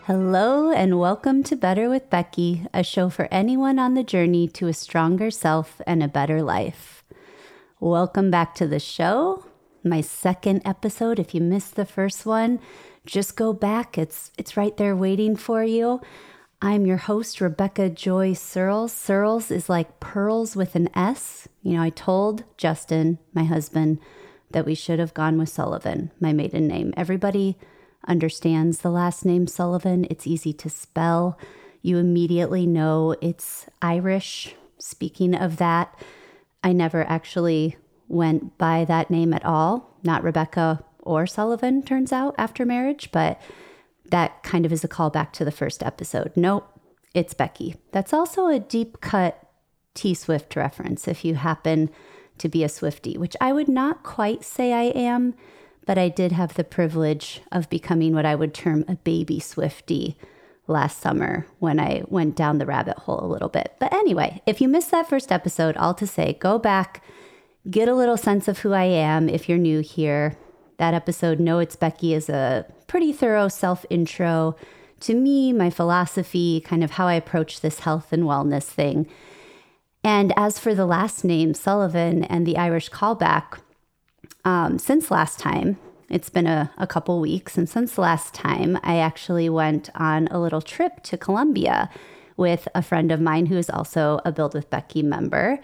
Hello and welcome to Better with Becky, a show for anyone on the journey to a stronger self and a better life. Welcome back to the show, my second episode. If you missed the first one, just go back. It's right there waiting for you. I'm your host, Rebecca Joy Searles. Searles is like pearls with an S. I told Justin, my husband, that we should have gone with Sullivan, my maiden name. Everybody understands the last name Sullivan. It's easy to spell. You immediately know it's Irish. Speaking of that, I never actually went by that name at all. Not Rebecca or Sullivan, turns out, after marriage, but that kind of is a callback to the first episode. Nope, it's Becky. That's also a deep cut T-Swift reference if you happen to be a Swiftie, which I would not quite say I am, but I did have the privilege of becoming what I would term a baby Swiftie last summer when I went down the rabbit hole a little bit. But anyway, if you missed that first episode, all to say, go back, get a little sense of who I am if you're new here. That episode, Know It's Becky, is a pretty thorough self-intro to me, my philosophy, kind of how I approach this health and wellness thing. And as for the last name, Sullivan, and the Irish callback, since last time, it's been a couple weeks, and since last time, I actually went on a little trip to Colombia with a friend of mine who is also a Build with Becky member.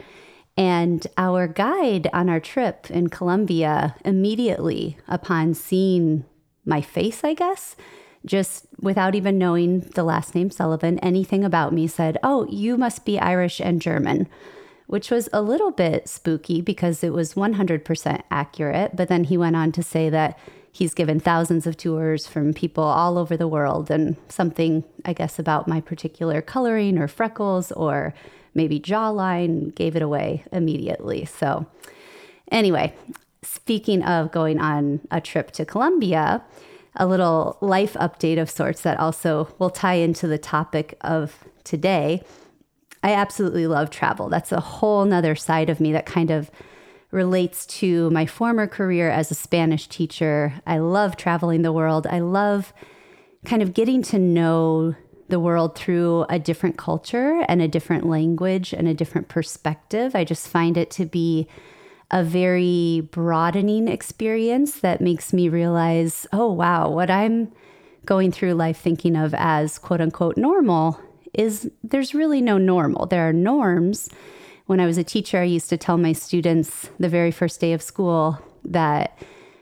And our guide on our trip in Colombia, immediately upon seeing my face, I guess, just without even knowing the last name Sullivan, anything about me, said, "Oh, you must be Irish and German," which was a little bit spooky because it was 100% accurate. But then he went on to say that he's given thousands of tours from people all over the world, and something, I guess, about my particular coloring or freckles or maybe jawline gave it away immediately. So anyway, speaking of going on a trip to Colombia, a little life update of sorts that also will tie into the topic of today. I absolutely love travel. That's a whole nother side of me that kind of relates to my former career as a Spanish teacher. I love traveling the world. I love kind of getting to know the world through a different culture and a different language and a different perspective. I just find it to be a very broadening experience that makes me realize, oh, wow, what I'm going through life thinking of as quote unquote normal is there's really no normal. There are norms. When I was a teacher, I used to tell my students the very first day of school that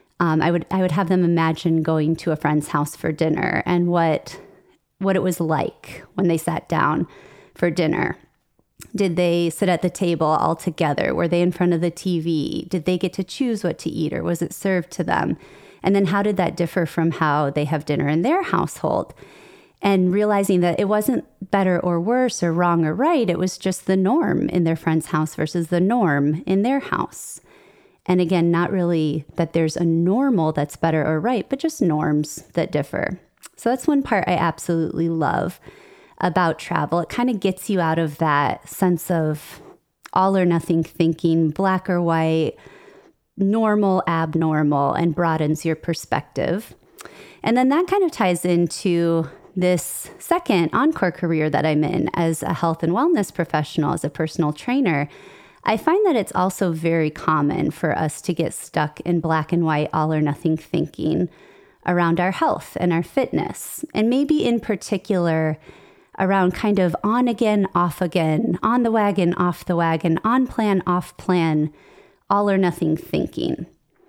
I would have them imagine going to a friend's house for dinner and what it was like when they sat down for dinner. Did they sit at the table all together? Were they in front of the TV? Did they get to choose what to eat, or was it served to them? And then how did that differ from how they have dinner in their household? And realizing that it wasn't better or worse or wrong or right. It was just the norm in their friend's house versus the norm in their house. And again, not really that there's a normal that's better or right, but just norms that differ. So that's one part I absolutely love about travel. It kind of gets you out of that sense of all or nothing thinking, black or white, normal, abnormal, and broadens your perspective. And then that kind of ties into this second encore career that I'm in as a health and wellness professional, as a personal trainer. I find that it's also very common for us to get stuck in black and white, all or nothing thinking around our health and our fitness. And maybe in particular around kind of on again, off again, on the wagon, off the wagon, on plan, off plan, all or nothing thinking.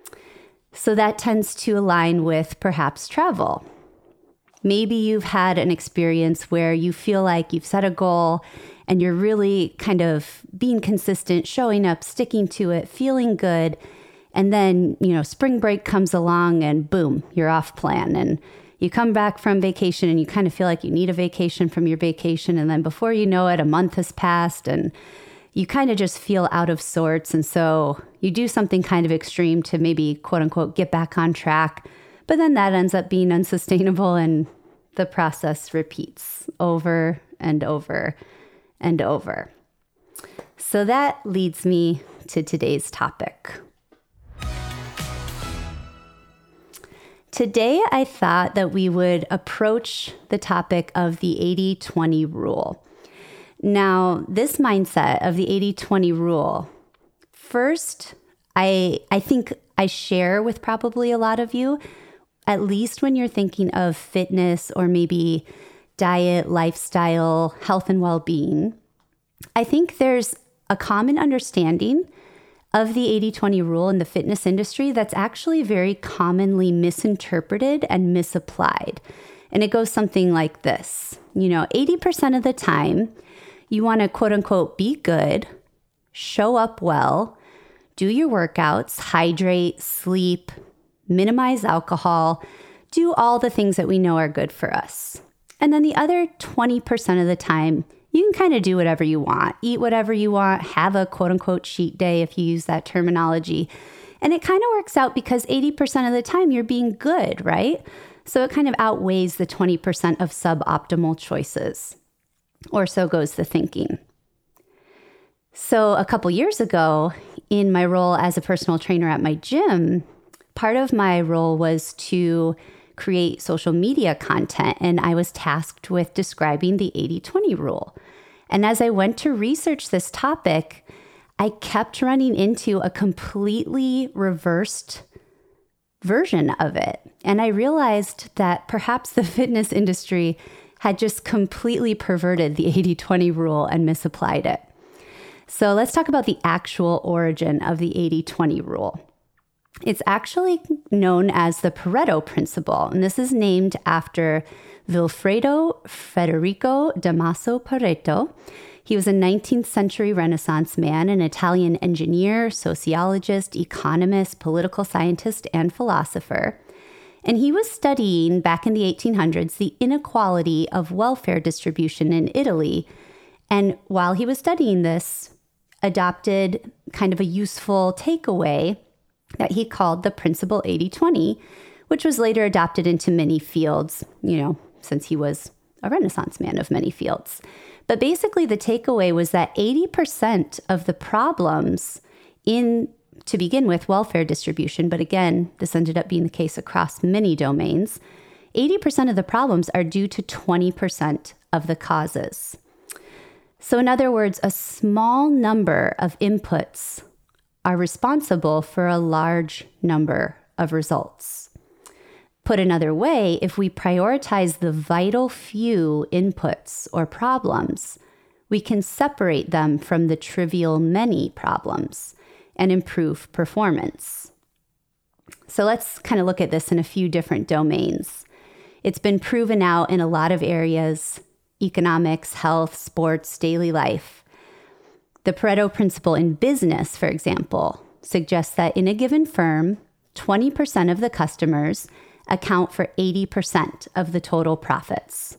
So that tends to align with perhaps travel. Maybe you've had an experience where you feel like you've set a goal and you're really kind of being consistent, showing up, sticking to it, feeling good. And then, spring break comes along and boom, you're off plan. And you come back from vacation and you kind of feel like you need a vacation from your vacation. And then before you know it, a month has passed and you kind of just feel out of sorts. And so you do something kind of extreme to maybe, quote unquote, get back on track. But then that ends up being unsustainable and the process repeats over and over and over. So that leads me to today's topic. Today, I thought that we would approach the topic of the 80-20 rule. Now, this mindset of the 80-20 rule, first, I think I share with probably a lot of you, at least when you're thinking of fitness or maybe diet, lifestyle, health, and well-being. I think there's a common understanding of the 80-20 rule in the fitness industry that's actually very commonly misinterpreted and misapplied. And it goes something like this. 80% of the time, you want to quote unquote be good, show up well, do your workouts, hydrate, sleep, minimize alcohol, do all the things that we know are good for us. And then the other 20% of the time, you can kind of do whatever you want, eat whatever you want, have a quote unquote cheat day if you use that terminology. And it kind of works out because 80% of the time you're being good, right? So it kind of outweighs the 20% of suboptimal choices. Or so goes the thinking. So a couple years ago, in my role as a personal trainer at my gym, part of my role was to create social media content, and I was tasked with describing the 80-20 rule. And as I went to research this topic, I kept running into a completely reversed version of it. And I realized that perhaps the fitness industry had just completely perverted the 80-20 rule and misapplied it. So let's talk about the actual origin of the 80-20 rule. It's actually known as the Pareto principle, and this is named after Vilfredo Federico Damaso Pareto. He was a 19th century Renaissance man, an Italian engineer, sociologist, economist, political scientist, and philosopher. And he was studying back in the 1800s the inequality of welfare distribution in Italy. And while he was studying this, adopted kind of a useful takeaway that he called the principle 80-20, which was later adopted into many fields, since he was a Renaissance man of many fields. But basically the takeaway was that 80% of the problems in, to begin with, welfare distribution, but again, this ended up being the case across many domains, 80% of the problems are due to 20% of the causes. So in other words, a small number of inputs are responsible for a large number of results. Put another way, if we prioritize the vital few inputs or problems, we can separate them from the trivial many problems and improve performance. So let's kind of look at this in a few different domains. It's been proven out in a lot of areas: economics, health, sports, daily life. The Pareto principle in business, for example, suggests that in a given firm, 20% of the customers account for 80% of the total profits.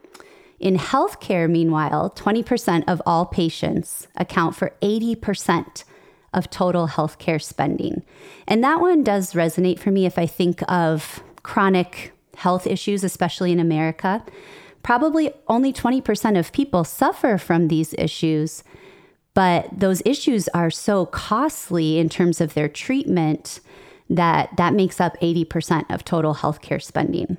In healthcare, meanwhile, 20% of all patients account for 80% of total healthcare spending. And that one does resonate for me if I think of chronic health issues, especially in America. Probably only 20% of people suffer from these issues, but those issues are so costly in terms of their treatment that makes up 80% of total healthcare spending.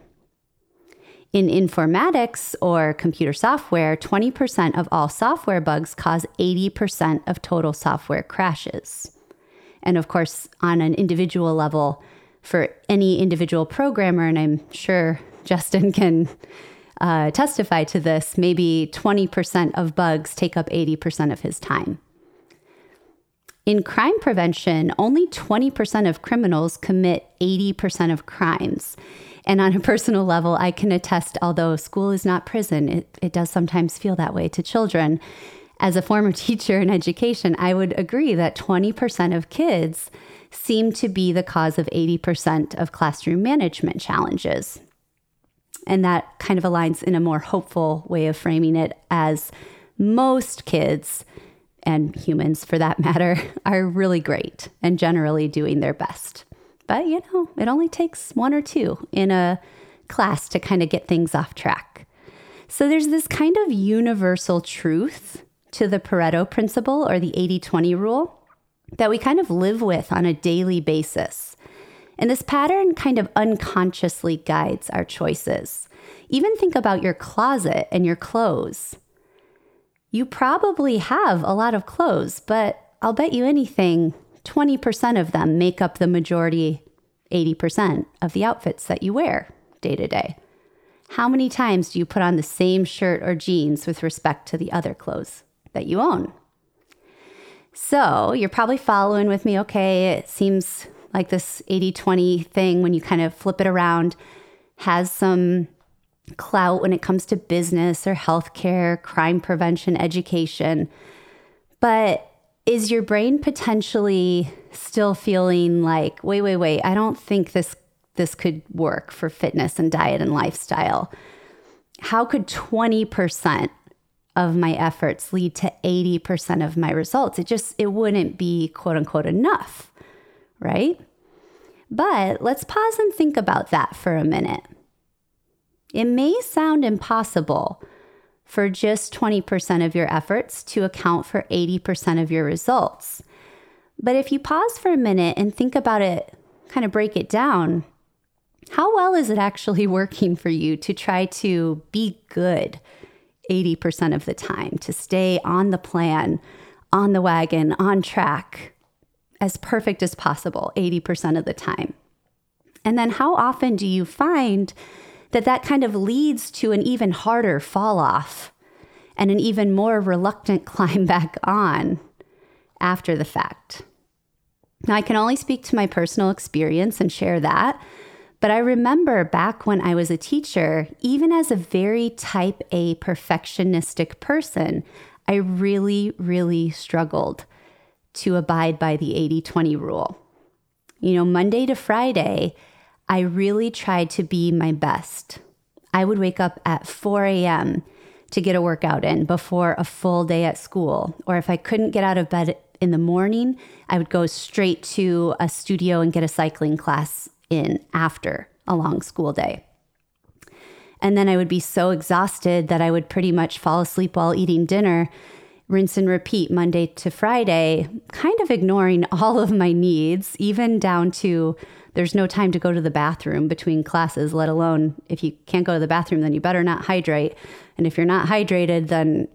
In informatics or computer software, 20% of all software bugs cause 80% of total software crashes. And of course, on an individual level, for any individual programmer, and I'm sure Justin can testify to this, maybe 20% of bugs take up 80% of his time. In crime prevention, only 20% of criminals commit 80% of crimes. And on a personal level, I can attest, although school is not prison, it does sometimes feel that way to children. As a former teacher in education, I would agree that 20% of kids seem to be the cause of 80% of classroom management challenges. And that kind of aligns in a more hopeful way of framing it, as most kids, and humans for that matter, are really great and generally doing their best. But, it only takes one or two in a class to kind of get things off track. So there's this kind of universal truth to the Pareto principle or the 80-20 rule that we kind of live with on a daily basis. And this pattern kind of unconsciously guides our choices. Even think about your closet and your clothes. You probably have a lot of clothes, but I'll bet you anything, 20% of them make up the majority, 80% of the outfits that you wear day to day. How many times do you put on the same shirt or jeans with respect to the other clothes that you own? So you're probably following with me. Okay, it seems like this 80-20 thing, when you kind of flip it around, has some clout when it comes to business or healthcare, crime prevention, education. But is your brain potentially still feeling like, wait, I don't think this could work for fitness and diet and lifestyle? How could 20% of my efforts lead to 80% of my results? It wouldn't be quote unquote enough, right? But let's pause and think about that for a minute. It may sound impossible for just 20% of your efforts to account for 80% of your results. But if you pause for a minute and think about it, kind of break it down, how well is it actually working for you to try to be good 80% of the time, to stay on the plan, on the wagon, on track, as perfect as possible 80% of the time? And then how often do you find that kind of leads to an even harder fall off and an even more reluctant climb back on after the fact? Now, I can only speak to my personal experience and share that, but I remember back when I was a teacher, even as a very type A perfectionistic person, I really, really struggled to abide by the 80-20 rule. Monday to Friday, I really tried to be my best. I would wake up at 4 a.m. to get a workout in before a full day at school. Or if I couldn't get out of bed in the morning, I would go straight to a studio and get a cycling class in after a long school day. And then I would be so exhausted that I would pretty much fall asleep while eating dinner, rinse and repeat Monday to Friday, kind of ignoring all of my needs, even down to there's no time to go to the bathroom between classes, let alone if you can't go to the bathroom, then you better not hydrate. And if you're not hydrated, then,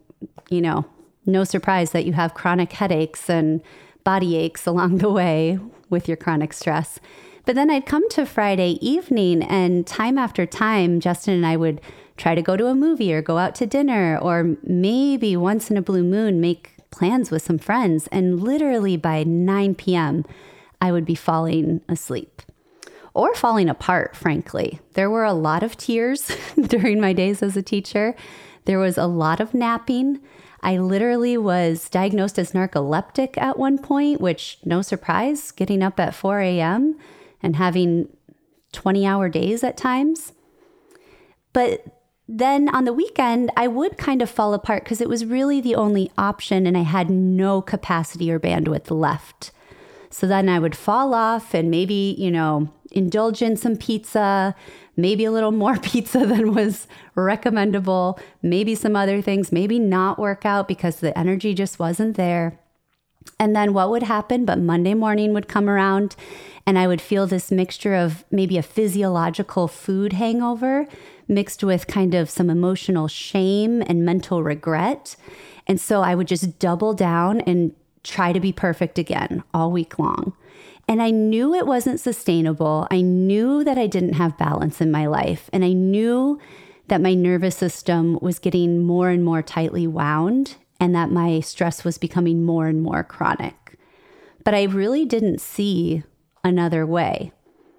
no surprise that you have chronic headaches and body aches along the way with your chronic stress. But then I'd come to Friday evening, and time after time, Justin and I would try to go to a movie or go out to dinner, or maybe once in a blue moon, make plans with some friends. And literally by 9 p.m., I would be falling asleep or falling apart, frankly. There were a lot of tears during my days as a teacher. There was a lot of napping. I literally was diagnosed as narcoleptic at one point, which, no surprise, getting up at 4 a.m. and having 20-hour days at times. But then on the weekend, I would kind of fall apart because it was really the only option and I had no capacity or bandwidth left. So then I would fall off and maybe, indulge in some pizza, maybe a little more pizza than was recommendable, maybe some other things, maybe not work out because the energy just wasn't there. And then what would happen? But Monday morning would come around and I would feel this mixture of maybe a physiological food hangover mixed with kind of some emotional shame and mental regret. And so I would just double down and try to be perfect again all week long. And I knew it wasn't sustainable. I knew that I didn't have balance in my life. And I knew that my nervous system was getting more and more tightly wound and that my stress was becoming more and more chronic. But I really didn't see another way.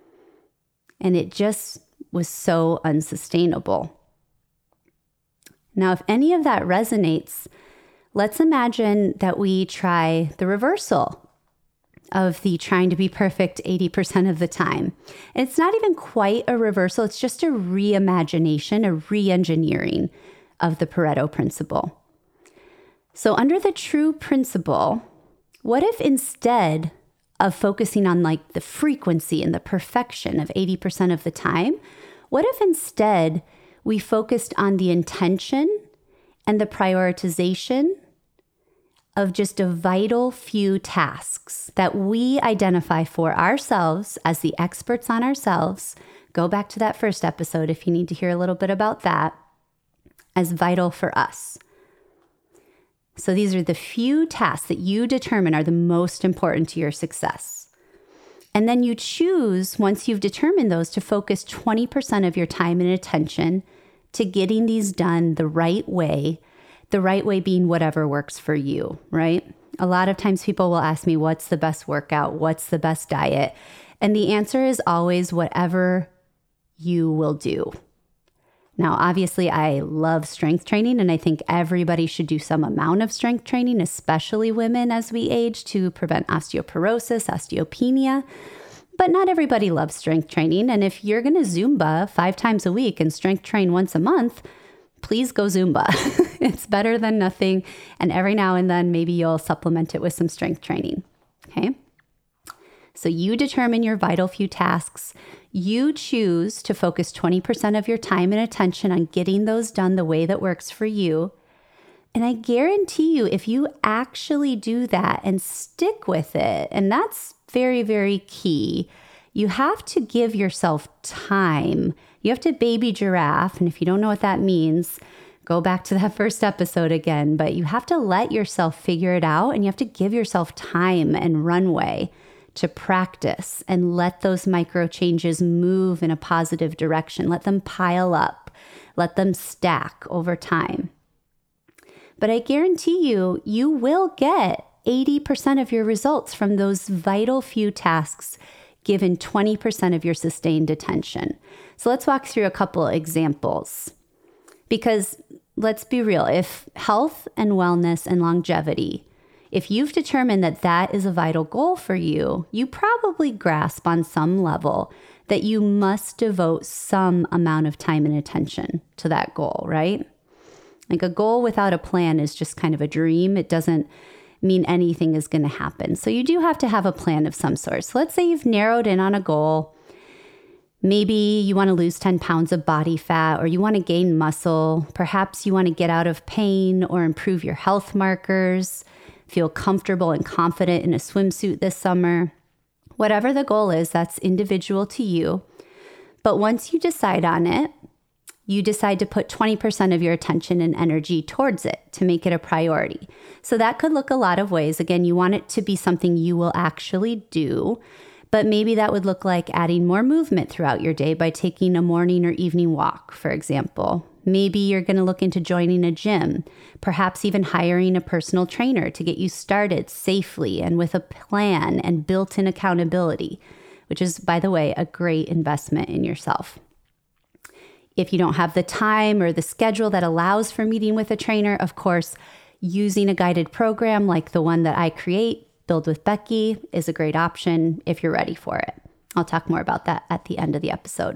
And it just was so unsustainable. Now, if any of that resonates, let's imagine that we try the reversal of the trying to be perfect 80% of the time. And it's not even quite a reversal. It's just a reimagination, a re-engineering of the Pareto principle. So under the true principle, what if instead of focusing on like the frequency and the perfection of 80% of the time, what if instead we focused on the intention and the prioritization of just a vital few tasks that we identify for ourselves as the experts on ourselves. Go back to that first episode if you need to hear a little bit about that, as vital for us. So these are the few tasks that you determine are the most important to your success. And then you choose, once you've determined those, to focus 20% of your time and attention to getting these done the right way being whatever works for you, right? A lot of times people will ask me, what's the best workout? What's the best diet? And the answer is always whatever you will do. Now, obviously, I love strength training, and I think everybody should do some amount of strength training, especially women as we age, to prevent osteoporosis, osteopenia. But not everybody loves strength training. And if you're going to Zumba 5 times a week and strength train once a month, please go Zumba. It's better than nothing. And every now and then, maybe you'll supplement it with some strength training. Okay. So you determine your vital few tasks. You choose to focus 20% of your time and attention on getting those done the way that works for you. And I guarantee you, if you actually do that and stick with it, and that's very, very key, you have to give yourself time. You have to baby giraffe. And if you don't know what that means, go back to that first episode again. But you have to let yourself figure it out, and you have to give yourself time and runway to practice and let those micro changes move in a positive direction. Let them pile up. Let them stack over time. But I guarantee you, you will get 80% of your results from those vital few tasks given 20% of your sustained attention. So let's walk through a couple examples. Because let's be real, if health and wellness and longevity, if you've determined that that is a vital goal for you, you probably grasp on some level that you must devote some amount of time and attention to that goal, right? Like a goal without a plan is just kind of a dream. It doesn't mean anything is going to happen. So you do have to have a plan of some sort. So let's say you've narrowed in on a goal. Maybe you want to lose 10 pounds of body fat, or you want to gain muscle. Perhaps you want to get out of pain or improve your health markers, feel comfortable and confident in a swimsuit this summer. Whatever the goal is, that's individual to you. But once you decide on it, you decide to put 20% of your attention and energy towards it to make it a priority. So that could look a lot of ways. Again, you want it to be something you will actually do, but maybe that would look like adding more movement throughout your day by taking a morning or evening walk, for example. Maybe you're going to look into joining a gym, perhaps even hiring a personal trainer to get you started safely and with a plan and built-in accountability, which is, by the way, a great investment in yourself. If you don't have the time or the schedule that allows for meeting with a trainer, of course, using a guided program like the one that I create, Build with Becky, is a great option if you're ready for it. I'll talk more about that at the end of the episode.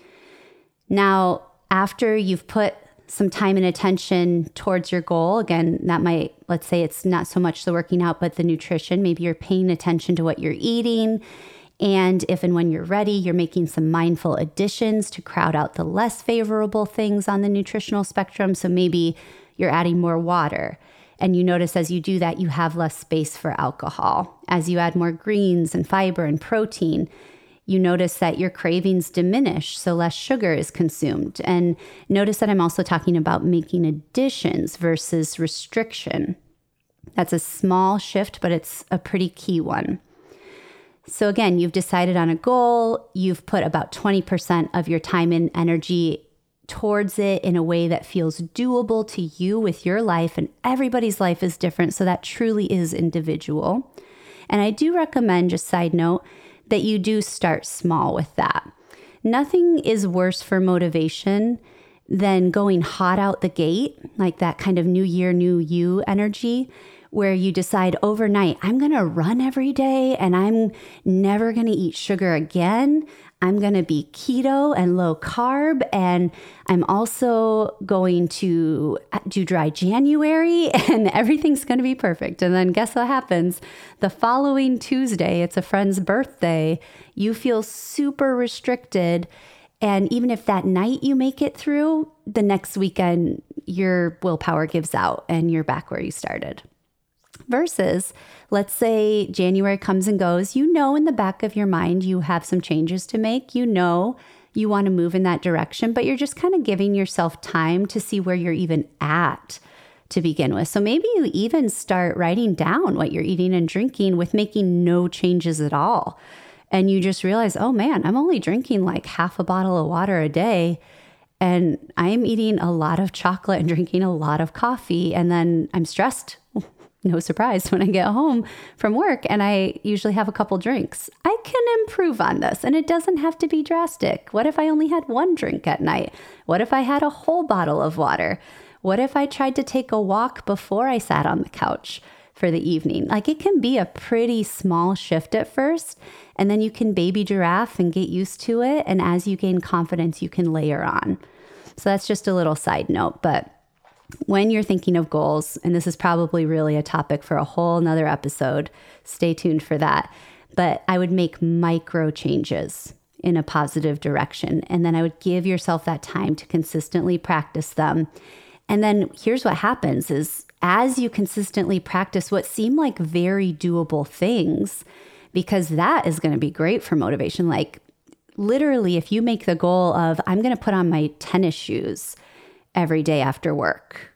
Now, after you've put some time and attention towards your goal, again, that might, let's say it's not so much the working out, but the nutrition. Maybe you're paying attention to what you're eating. And if and when you're ready, you're making some mindful additions to crowd out the less favorable things on the nutritional spectrum. So maybe you're adding more water. And you notice as you do that, you have less space for alcohol. As you add more greens and fiber and protein, you notice that your cravings diminish, so less sugar is consumed. And notice that I'm also talking about making additions versus restriction. That's a small shift, but it's a pretty key one. So again, you've decided on a goal, you've put about 20% of your time and energy towards it in a way that feels doable to you with your life, and everybody's life is different, so that truly is individual. And I do recommend, just side note, that you do start small with that. Nothing is worse for motivation than going hot out the gate, like that kind of new year, new you energy, where you decide overnight, I'm going to run every day and I'm never going to eat sugar again. I'm going to be keto and low carb. And I'm also going to do dry January and everything's going to be perfect. And then guess what happens? The following Tuesday, it's a friend's birthday. You feel super restricted. And even if that night you make it through, the next weekend, your willpower gives out and you're back where you started. Versus, let's say January comes and goes, you know, in the back of your mind, you have some changes to make, you know, you want to move in that direction, but you're just kind of giving yourself time to see where you're even at to begin with. So maybe you even start writing down what you're eating and drinking with making no changes at all. And you just realize, oh man, I'm only drinking like half a bottle of water a day. And I'm eating a lot of chocolate and drinking a lot of coffee. And then I'm stressed. No surprise when I get home from work and I usually have a couple drinks. I can improve on this and it doesn't have to be drastic. What if I only had one drink at night? What if I had a whole bottle of water? What if I tried to take a walk before I sat on the couch for the evening? Like it can be a pretty small shift at first, and then you can baby giraffe and get used to it. And as you gain confidence, you can layer on. So that's just a little side note, but when you're thinking of goals, and this is probably really a topic for a whole nother episode, stay tuned for that. But I would make micro changes in a positive direction. And then I would give yourself that time to consistently practice them. And then here's what happens is as you consistently practice what seem like very doable things, because that is going to be great for motivation. Like literally, if you make the goal of, I'm going to put on my tennis shoes every day after work.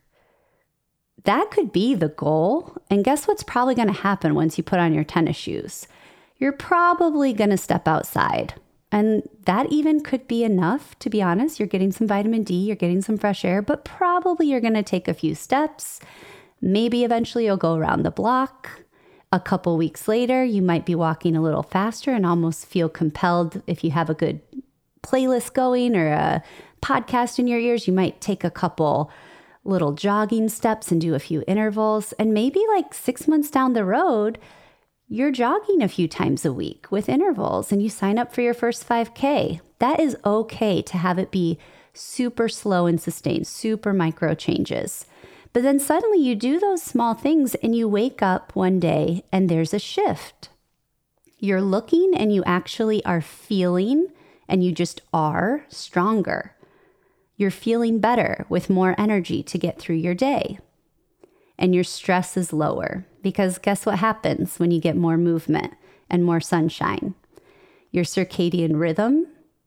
That could be the goal. And guess what's probably going to happen once you put on your tennis shoes? You're probably going to step outside. And that even could be enough, to be honest. You're getting some vitamin D, you're getting some fresh air, but probably you're going to take a few steps. Maybe eventually you'll go around the block. A couple weeks later, you might be walking a little faster and almost feel compelled if you have a good playlist going or a podcast in your ears, you might take a couple little jogging steps and do a few intervals. And maybe like 6 months down the road, you're jogging a few times a week with intervals and you sign up for your first 5K. That is okay to have it be super slow and sustained, super micro changes. But then suddenly you do those small things and you wake up one day and there's a shift. You're looking and you actually are feeling, and you just are stronger. You're feeling better with more energy to get through your day. And your stress is lower because guess what happens when you get more movement and more sunshine? Your circadian rhythm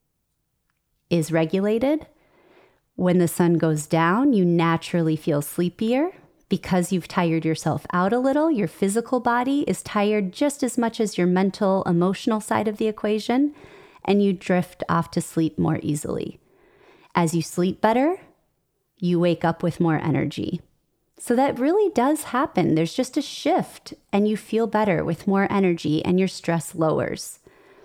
is regulated. When the sun goes down, you naturally feel sleepier because you've tired yourself out a little. Your physical body is tired just as much as your mental, emotional side of the equation. And you drift off to sleep more easily. As you sleep better, you wake up with more energy. So that really does happen. There's just a shift and you feel better with more energy and your stress lowers.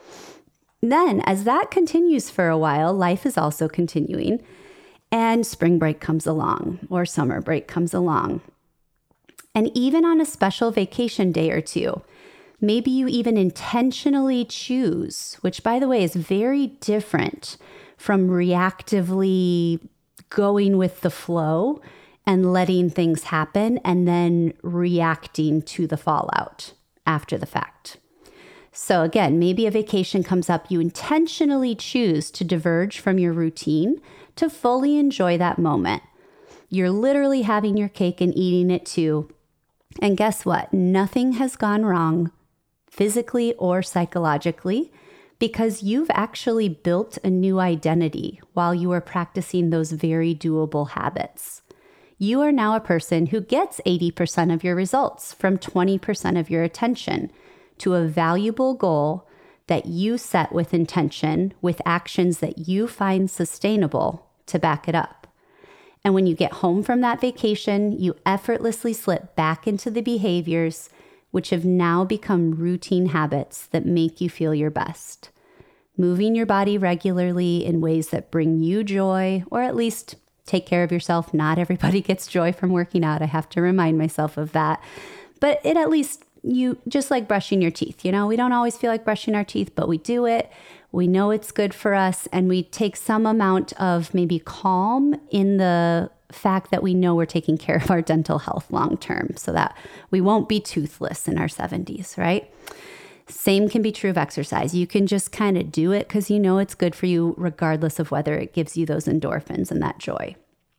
Then as that continues for a while, life is also continuing and spring break comes along or summer break comes along. And even on a special vacation day or two, maybe you even intentionally choose, which by the way is very different from reactively going with the flow and letting things happen and then reacting to the fallout after the fact. So again, maybe a vacation comes up, you intentionally choose to diverge from your routine to fully enjoy that moment. You're literally having your cake and eating it too. And guess what? Nothing has gone wrong physically or psychologically, because you've actually built a new identity while you are practicing those very doable habits. You are now a person who gets 80% of your results from 20% of your attention to a valuable goal that you set with intention, with actions that you find sustainable to back it up. And when you get home from that vacation, you effortlessly slip back into the behaviors which have now become routine habits that make you feel your best. Moving your body regularly in ways that bring you joy, or at least take care of yourself. Not everybody gets joy from working out. I have to remind myself of that. But it at least, you just like brushing your teeth. You know, we don't always feel like brushing our teeth, but we do it. We know it's good for us. And we take some amount of maybe calm in the fact that we know we're taking care of our dental health long term so that we won't be toothless in our 70s, right? Same can be true of exercise. You can just kind of do it because you know it's good for you, regardless of whether it gives you those endorphins and that joy.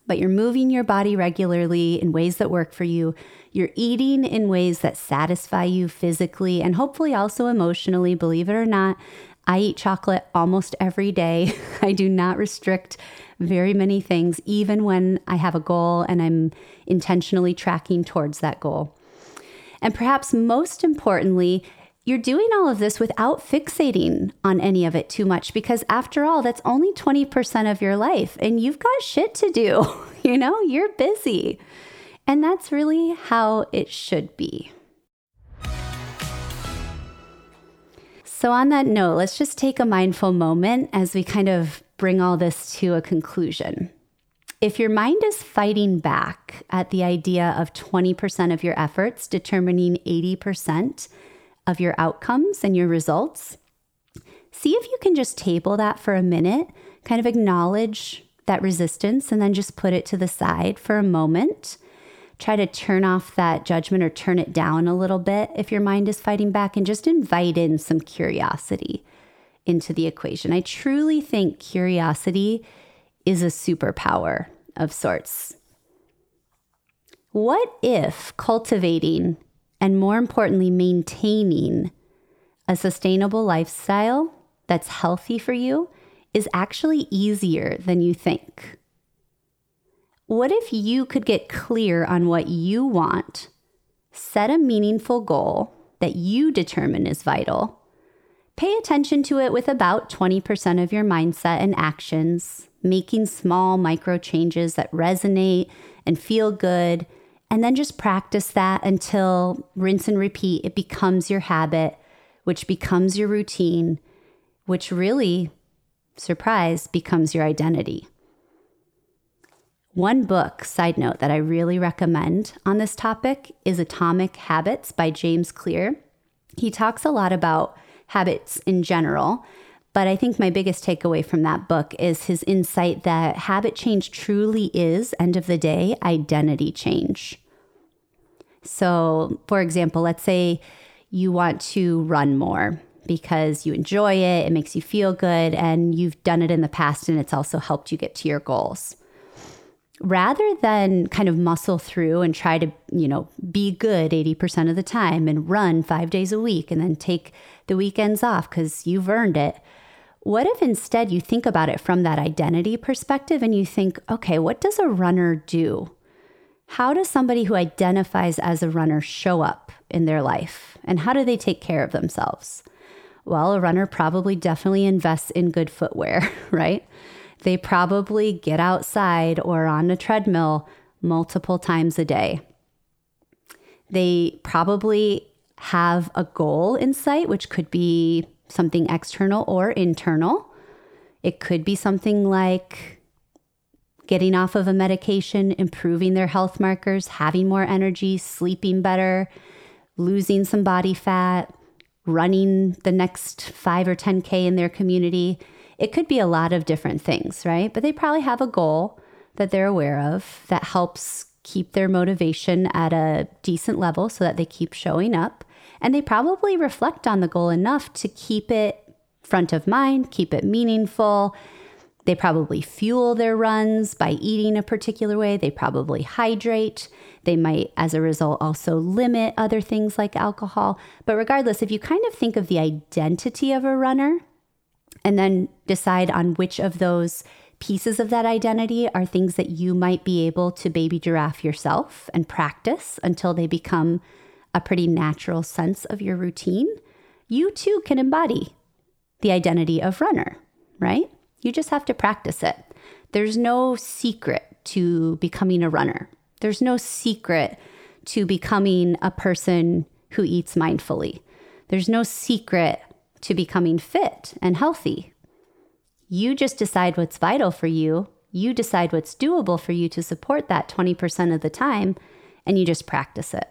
but you're moving your body regularly in ways that work for you. You're eating in ways that satisfy you physically and hopefully also emotionally. Believe it or not, I eat chocolate almost every day. I do not restrict very many things, even when I have a goal and I'm intentionally tracking towards that goal. And perhaps most importantly, you're doing all of this without fixating on any of it too much, because after all, that's only 20% of your life and you've got shit to do. You're busy. And that's really how it should be. So on that note, let's just take a mindful moment as we kind of bring all this to a conclusion. If your mind is fighting back at the idea of 20% of your efforts determining 80% of your outcomes and your results, see if you can just table that for a minute, kind of acknowledge that resistance, and then just put it to the side for a moment. Try to turn off that judgment or turn it down a little bit if your mind is fighting back, and just invite in some curiosity into the equation. I truly think curiosity is a superpower of sorts. What if cultivating and, more importantly, maintaining a sustainable lifestyle that's healthy for you is actually easier than you think? What if you could get clear on what you want, set a meaningful goal that you determine is vital, pay attention to it with about 20% of your mindset and actions, making small micro changes that resonate and feel good, and then just practice that until, rinse and repeat, it becomes your habit, which becomes your routine, which really, surprise, becomes your identity. One book, side note, that I really recommend on this topic is Atomic Habits by James Clear. He talks a lot about habits in general, but I think my biggest takeaway from that book is his insight that habit change truly is, end of the day, identity change. So, for example, let's say you want to run more because you enjoy it, it makes you feel good, and you've done it in the past and it's also helped you get to your goals. Rather than kind of muscle through and try to, be good 80% of the time and run 5 days a week and then take the weekends off because you've earned it, what if instead you think about it from that identity perspective and you think, okay, what does a runner do? How does somebody who identifies as a runner show up in their life? And how do they take care of themselves? Well, a runner probably definitely invests in good footwear, right? They probably get outside or on a treadmill multiple times a day. They probably have a goal in sight, which could be something external or internal. It could be something like getting off of a medication, improving their health markers, having more energy, sleeping better, losing some body fat, running the next 5 or 10K in their community. It could be a lot of different things, right? But they probably have a goal that they're aware of that helps keep their motivation at a decent level so that they keep showing up. And they probably reflect on the goal enough to keep it front of mind, keep it meaningful. They probably fuel their runs by eating a particular way. They probably hydrate. They might, as a result, also limit other things like alcohol. But regardless, if you kind of think of the identity of a runner and then decide on which of those pieces of that identity are things that you might be able to baby giraffe yourself and practice until they become a pretty natural sense of your routine, you too can embody the identity of runner, right? You just have to practice it. There's no secret to becoming a runner. There's no secret to becoming a person who eats mindfully. There's no secret to becoming fit and healthy. You just decide what's vital for you. You decide what's doable for you to support that 20% of the time, and you just practice it.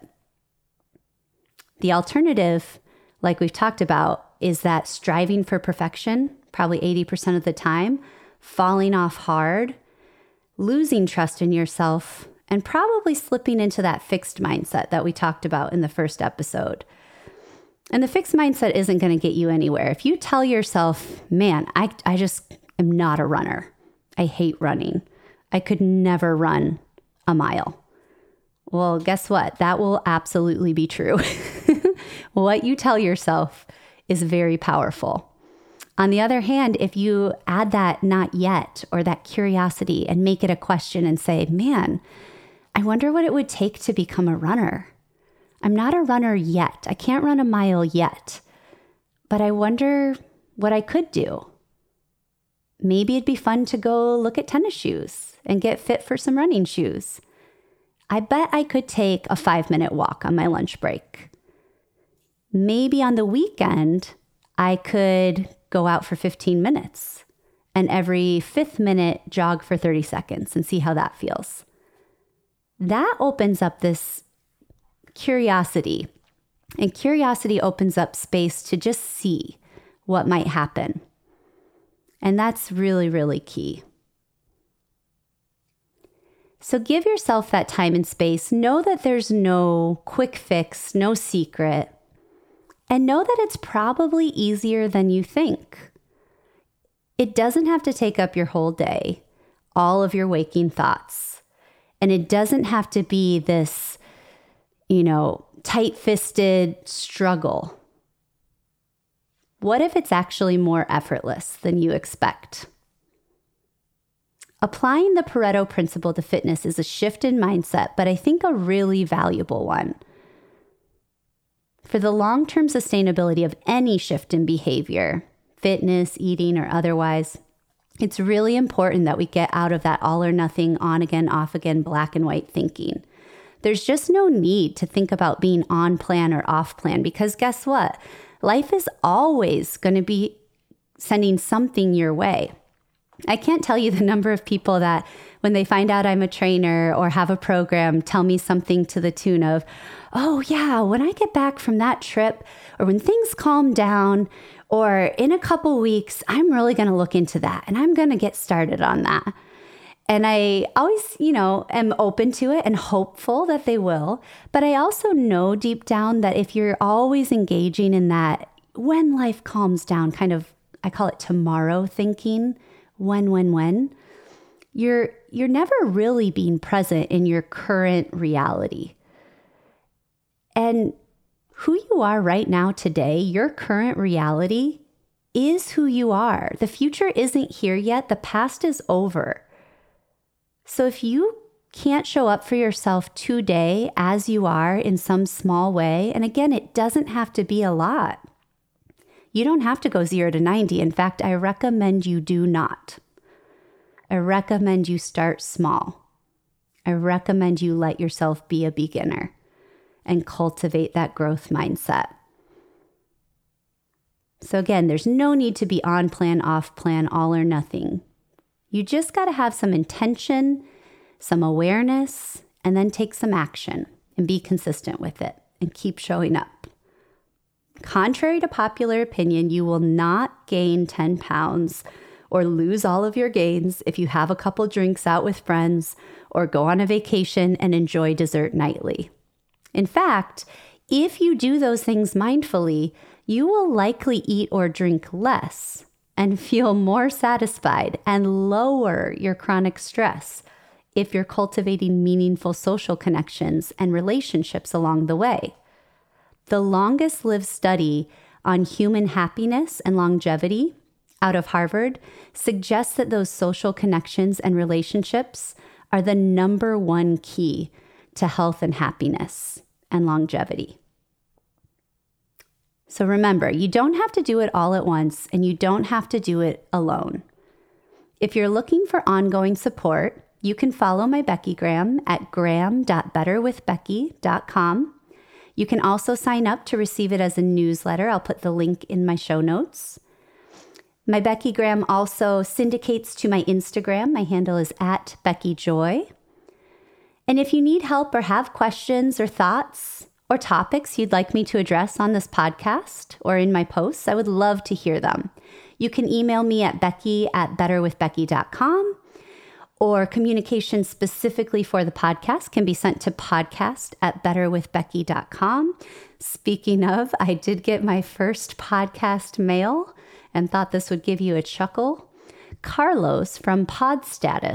The alternative, like we've talked about, is that striving for perfection, probably 80% of the time, falling off hard, losing trust in yourself, and probably slipping into that fixed mindset that we talked about in the first episode. And the fixed mindset isn't going to get you anywhere. If you tell yourself, man, I just am not a runner. I hate running. I could never run a mile. Well, guess what? That will absolutely be true. What you tell yourself is very powerful. On the other hand, if you add that not yet or that curiosity and make it a question and say, man, I wonder what it would take to become a runner. I'm not a runner yet. I can't run a mile yet, but I wonder what I could do. Maybe it'd be fun to go look at tennis shoes and get fit for some running shoes. I bet I could take a 5-minute walk on my lunch break. Maybe on the weekend, I could go out for 15 minutes and every 5th minute jog for 30 seconds and see how that feels. That opens up this curiosity, and curiosity opens up space to just see what might happen. And that's really, really key. So give yourself that time and space. Know that there's no quick fix, no secret. And know that it's probably easier than you think. It doesn't have to take up your whole day, all of your waking thoughts. And it doesn't have to be this, tight-fisted struggle. What if it's actually more effortless than you expect? Applying the Pareto principle to fitness is a shift in mindset, but I think a really valuable one. For the long-term sustainability of any shift in behavior, fitness, eating, or otherwise, it's really important that we get out of that all or nothing, on again, off again, black and white thinking. There's just no need to think about being on plan or off plan, because guess what? Life is always going to be sending something your way. I can't tell you the number of people that when they find out I'm a trainer or have a program, tell me something to the tune of, oh yeah, when I get back from that trip or when things calm down or in a couple weeks, I'm really going to look into that and I'm going to get started on that. And I always, am open to it and hopeful that they will. But I also know deep down that if you're always engaging in that when life calms down, kind of, I call it tomorrow thinking, when, you're never really being present in your current reality. And who you are right now today, your current reality is who you are. The future isn't here yet. The past is over. So if you can't show up for yourself today as you are in some small way, and again, it doesn't have to be a lot. You don't have to go 0 to 90. In fact, I recommend you do not. I recommend you start small. I recommend you let yourself be a beginner and cultivate that growth mindset. So again, there's no need to be on plan, off plan, all or nothing. You just got to have some intention, some awareness, and then take some action and be consistent with it and keep showing up. Contrary to popular opinion, you will not gain 10 pounds or lose all of your gains if you have a couple drinks out with friends or go on a vacation and enjoy dessert nightly. In fact, if you do those things mindfully, you will likely eat or drink less and feel more satisfied and lower your chronic stress if you're cultivating meaningful social connections and relationships along the way. The longest lived study on human happiness and longevity out of Harvard suggests that those social connections and relationships are the number one key to health and happiness and longevity. So remember, you don't have to do it all at once, and you don't have to do it alone. If you're looking for ongoing support, you can follow my Beckygram at gram.betterwithbecky.com. You can also sign up to receive it as a newsletter. I'll put the link in my show notes. My Beckygram also syndicates to my Instagram. My handle is @BeckyJoy. And if you need help or have questions or thoughts or topics you'd like me to address on this podcast or in my posts, I would love to hear them. You can email me at becky@betterwithbecky.com, or communication specifically for the podcast can be sent to podcast@betterwithbecky.com. Speaking of, I did get my first podcast mail and thought this would give you a chuckle. Carlos from Pod Status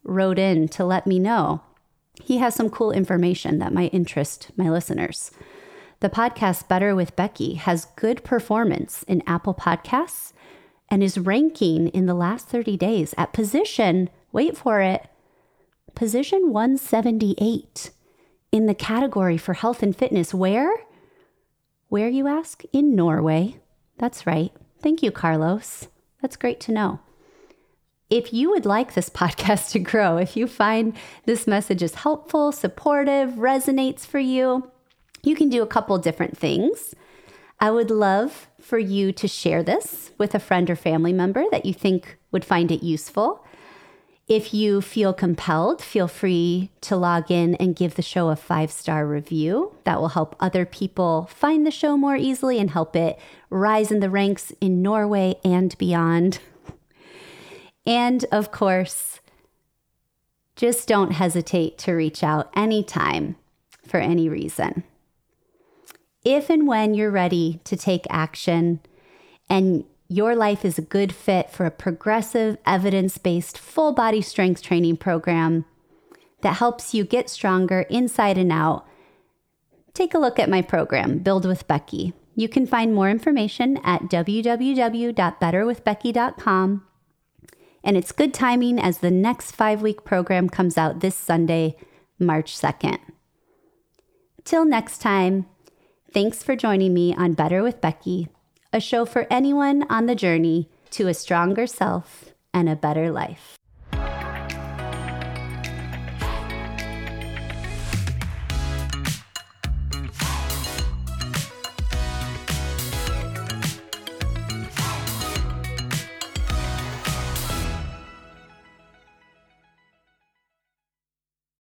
wrote in to let me know. He has some cool information that might interest my listeners. The podcast Better with Becky has good performance in Apple Podcasts and is ranking in the last 30 days at position, wait for it, position 178 in the category for health and fitness. Where? Where, you ask? In Norway. That's right. Thank you, Carlos. That's great to know. If you would like this podcast to grow, if you find this message is helpful, supportive, resonates for you, you can do a couple different things. I would love for you to share this with a friend or family member that you think would find it useful. If you feel compelled, feel free to log in and give the show a 5-star review. That will help other people find the show more easily and help it rise in the ranks in Norway and beyond. And of course, just don't hesitate to reach out anytime for any reason. If and when you're ready to take action and your life is a good fit for a progressive, evidence-based, full body strength training program that helps you get stronger inside and out, take a look at my program, Build with Becky. You can find more information at www.betterwithbecky.com. And it's good timing as the next 5-week program comes out this Sunday, March 2nd. Till next time, thanks for joining me on Better with Becky, a show for anyone on the journey to a stronger self and a better life.